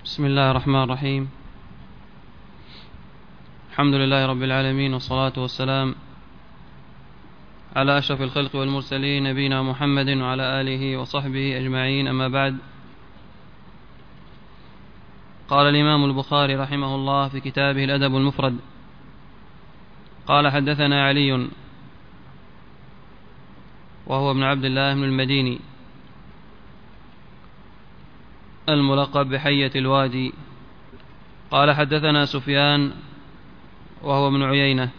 بسم الله الرحمن الرحيم. الحمد لله رب العالمين، والصلاة والسلام على أشرف الخلق والمرسلين، نبينا محمد وعلى آله وصحبه أجمعين، أما بعد. قال الإمام البخاري رحمه الله في كتابه الأدب المفرد: قال حدثنا علي وهو ابن عبد الله بن المديني الملقب بحية الوادي. قال حدثنا سفيان وهو ابن عيينة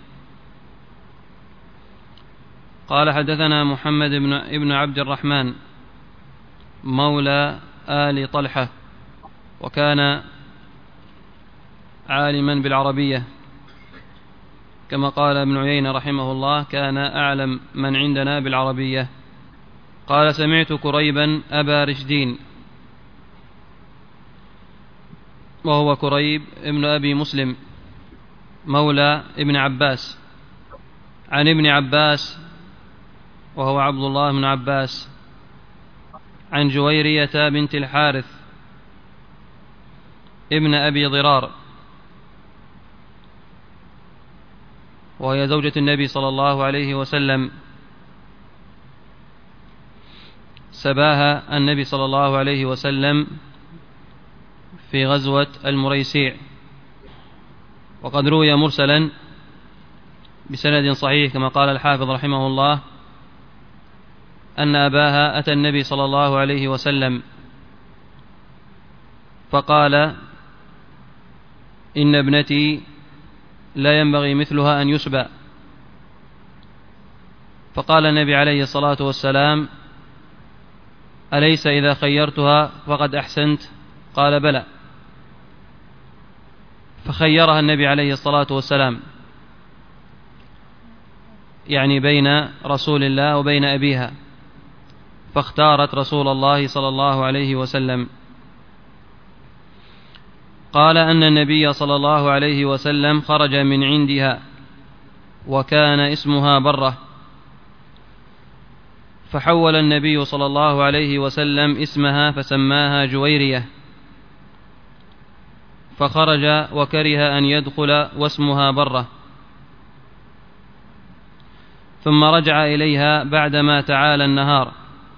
قال حدثنا محمد ابن عبد الرحمن مولى آل طلحة، وكان عالما بالعربية، كما قال ابن عيينة رحمه الله: كان أعلم من عندنا بالعربية. قال: سمعت كريبا أبا رشدين، وهو كريب ابن أبي مسلم مولى ابن عباس، عن ابن عباس وهو عبد الله بن عباس، عن جويرية بنت الحارث ابن أبي ضرار، وهي زوجة النبي صلى الله عليه وسلم، سباها النبي صلى الله عليه وسلم في غزوة المريسيع. وقد روي مرسلا بسند صحيح كما قال الحافظ رحمه الله أن أباها أتى النبي صلى الله عليه وسلم فقال: إن ابنتي لا ينبغي مثلها أن يسبى. فقال النبي عليه الصلاة والسلام: أليس إذا خيرتها فقد أحسنت؟ قال: بلى. فخيرها النبي عليه الصلاة والسلام، يعني بين رسول الله وبين أبيها، فاختارت رسول الله صلى الله عليه وسلم. قال أن النبي صلى الله عليه وسلم خرج من عندها وكان اسمها برة، فحول النبي صلى الله عليه وسلم اسمها فسماها جويرية، فخرج وكره أن يدخل واسمها برة، ثم رجع إليها بعدما تعالى النهار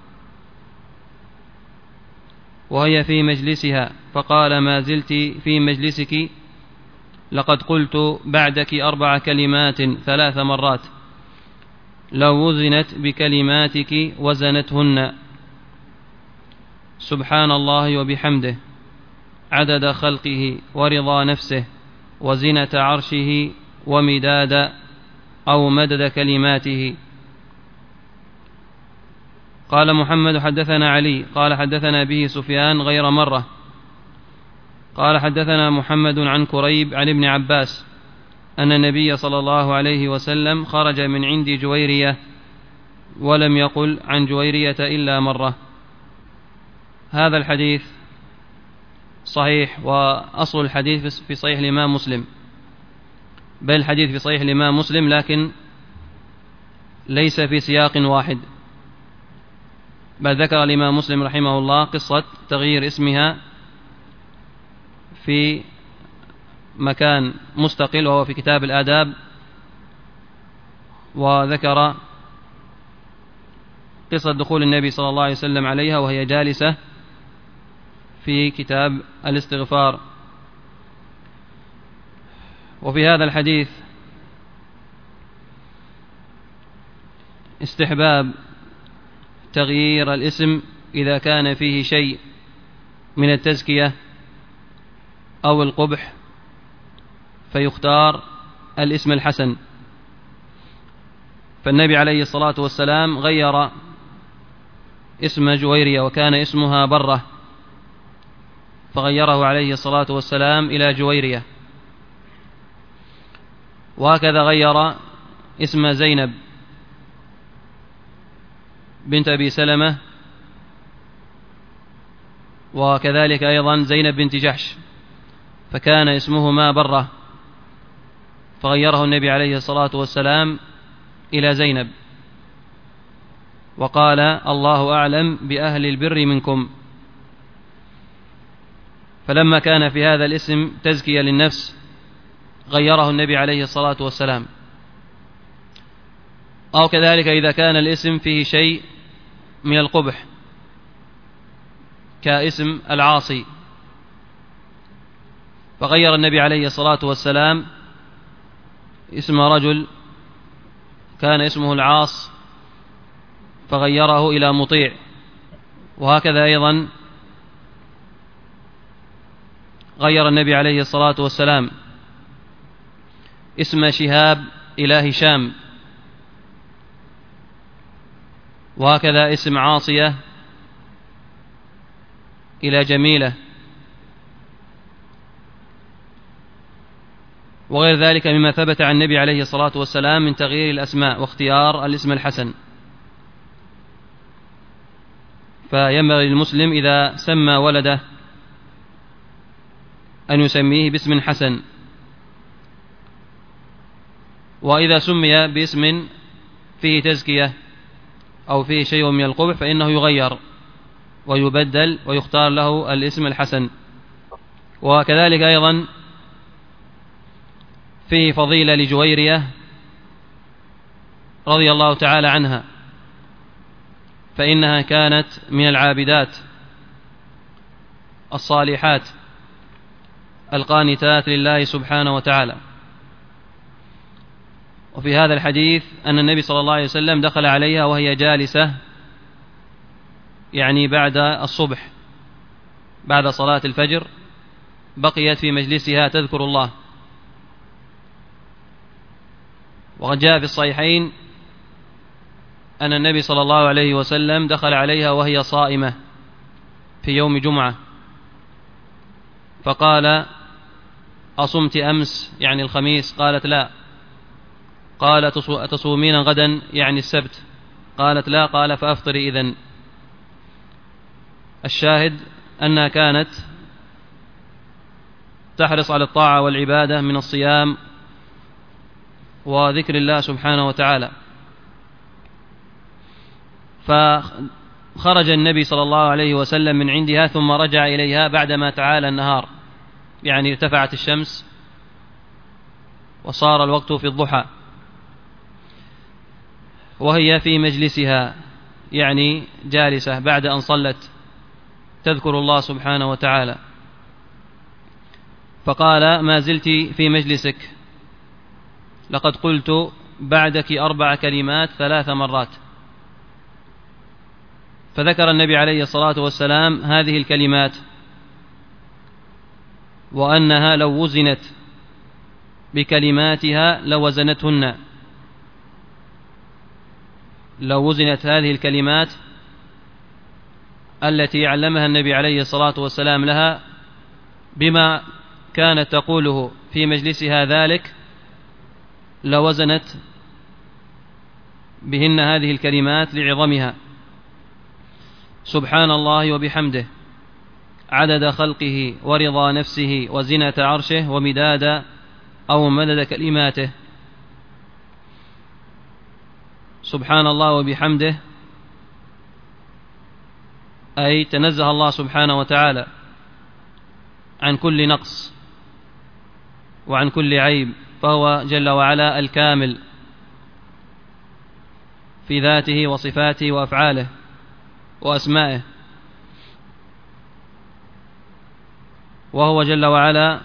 وهي في مجلسها، فقال: ما زلت في مجلسك، لقد قلت بعدك 4 كلمات 3 مرات، لو وزنت بكلماتك وزنتهن: سبحان الله وبحمده، عدد خلقه ورضا نفسه وزنة عرشه ومداد أو مدد كلماته. قال محمد: حدثنا علي قال حدثنا به سفيان غير مرة. قال حدثنا محمد عن كريب عن ابن عباس أن النبي صلى الله عليه وسلم خرج من عند جويرية، ولم يقل عن جويرية إلا مرة. هذا الحديث صحيح، وأصل الحديث في صحيح الإمام مسلم، بل الحديث في صحيح الإمام مسلم، لكن ليس في سياق واحد، بل ذكر الإمام مسلم رحمه الله قصة تغيير اسمها في مكان مستقل وهو في كتاب الآداب، وذكر قصة دخول النبي صلى الله عليه وسلم عليها وهي جالسة في كتاب الاستغفار. وفي هذا الحديث استحباب تغيير الاسم إذا كان فيه شيء من التزكية أو القبح، فيختار الاسم الحسن. فالنبي عليه الصلاة والسلام غير اسم جويرية وكان اسمها برة، فغيره عليه الصلاة والسلام إلى جويرية. وهكذا غير اسم زينب بنت أبي سلمة، وكذلك أيضا زينب بنت جحش، فكان اسمهما برة، فغيره النبي عليه الصلاة والسلام إلى زينب، وقال: الله أعلم بأهل البر منكم. فلما كان في هذا الاسم تزكية للنفس غيره النبي عليه الصلاة والسلام. أو كذلك إذا كان الاسم فيه شيء من القبح كاسم العاصي، فغير النبي عليه الصلاة والسلام اسم رجل كان اسمه العاص فغيره إلى مطيع. وهكذا أيضا غير النبي عليه الصلاة والسلام اسم شهاب إلى هشام، وهكذا اسم عاصية إلى جميلة، وغير ذلك مما ثبت عن النبي عليه الصلاة والسلام من تغيير الأسماء واختيار الاسم الحسن. فينبغي للمسلم إذا سمى ولده أن يسميه باسم حسن، وإذا سمي باسم فيه تزكية أو فيه شيء من القبح فإنه يغير ويبدل ويختار له الاسم الحسن. وكذلك أيضا فيه فضيلة لجويرية رضي الله تعالى عنها، فإنها كانت من العابدات الصالحات القانتات لله سبحانه وتعالى. وفي هذا الحديث أن النبي صلى الله عليه وسلم دخل عليها وهي جالسة، يعني بعد الصبح بعد صلاة الفجر، بقيت في مجلسها تذكر الله. وقد جاء في الصحيحين أن النبي صلى الله عليه وسلم دخل عليها وهي صائمة في يوم جمعة، فقال: أصمت أمس يعني الخميس؟ قالت: لا. قال: أتصومين غدا يعني السبت؟ قالت: لا. قال: فأفطري إذن. الشاهد أنها كانت تحرص على الطاعة والعبادة من الصيام وذكر الله سبحانه وتعالى. فخرج النبي صلى الله عليه وسلم من عندها ثم رجع إليها بعدما تعالى النهار، يعني ارتفعت الشمس وصار الوقت في الضحى، وهي في مجلسها يعني جالسة بعد أن صلت تذكر الله سبحانه وتعالى. فقال: ما زلت في مجلسك، لقد قلت بعدك 4 كلمات 3 مرات. فذكر النبي عليه الصلاة والسلام هذه الكلمات، وأنها لو وزنت بكلماتها لوزنتهن. لو وزنت هذه الكلمات التي علمها النبي عليه الصلاة والسلام لها بما كانت تقوله في مجلسها ذلك، لوزنت بهن هذه الكلمات لعظمها: سبحان الله وبحمده عدد خلقه ورضا نفسه وزنة عرشه ومداد أو مدد كلماته. سبحان الله وبحمده أي تنزه الله سبحانه وتعالى عن كل نقص وعن كل عيب، فهو جل وعلا الكامل في ذاته وصفاته وأفعاله وأسمائه، وهو جل وعلا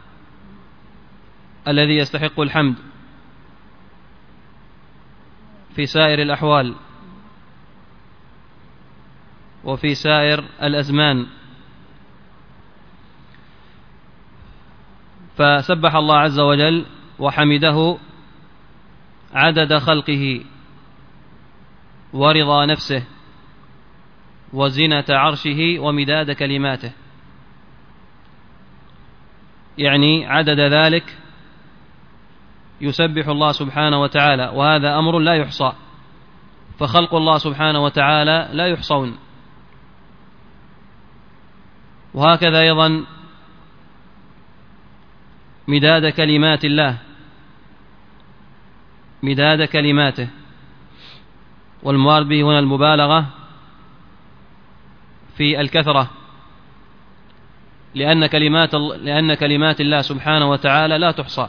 الذي يستحق الحمد في سائر الأحوال وفي سائر الأزمان. فسبح الله عز وجل وحمده عدد خلقه ورضا نفسه وزنة عرشه ومداد كلماته، يعني عدد ذلك يسبح الله سبحانه وتعالى، وهذا أمر لا يحصى، فخلق الله سبحانه وتعالى لا يحصون. وهكذا أيضا مداد كلمات الله، مداد كلماته، والمراد به هنا المبالغة في الكثرة، لأن كلمات الله سبحانه وتعالى لا تحصى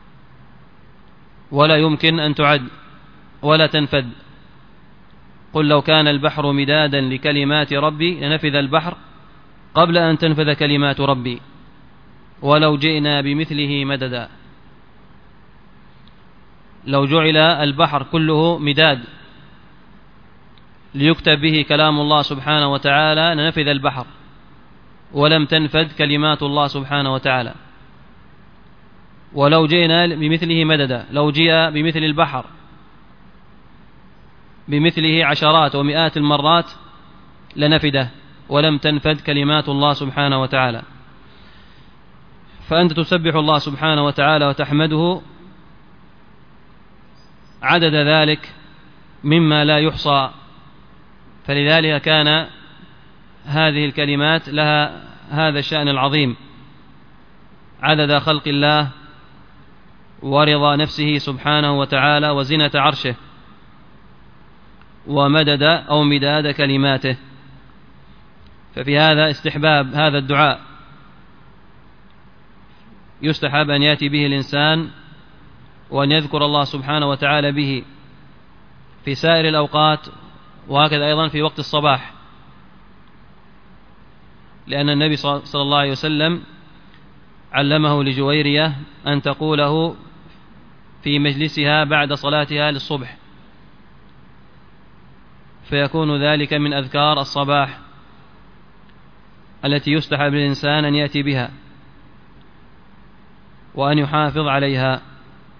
ولا يمكن أن تعد ولا تنفد. قل لو كان البحر مدادا لكلمات ربي لنفذ البحر قبل أن تنفذ كلمات ربي ولو جئنا بمثله مددا. لو جعل البحر كله مداد ليكتب به كلام الله سبحانه وتعالى لنفذ البحر ولم تنفذ كلمات الله سبحانه وتعالى. ولو جئنا بمثله مددا، لو جاء بمثل البحر بمثله عشرات ومئات المرات لنفده ولم تنفذ كلمات الله سبحانه وتعالى. فأنت تسبح الله سبحانه وتعالى وتحمده عدد ذلك مما لا يحصى، فلذلك كان هذه الكلمات لها هذا الشأن العظيم، عدد خلق الله ورضا نفسه سبحانه وتعالى وزنة عرشه ومدد أو مداد كلماته. ففي هذا استحباب هذا الدعاء، يستحب أن يأتي به الإنسان وأن يذكر الله سبحانه وتعالى به في سائر الأوقات، وهكذا أيضا في وقت الصباح، لأن النبي صلى الله عليه وسلم علمه لجويرية أن تقوله في مجلسها بعد صلاتها للصبح، فيكون ذلك من أذكار الصباح التي يستحب للإنسان أن يأتي بها وأن يحافظ عليها.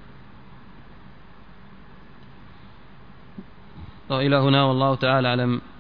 وإلى هنا والله تعالى أعلم.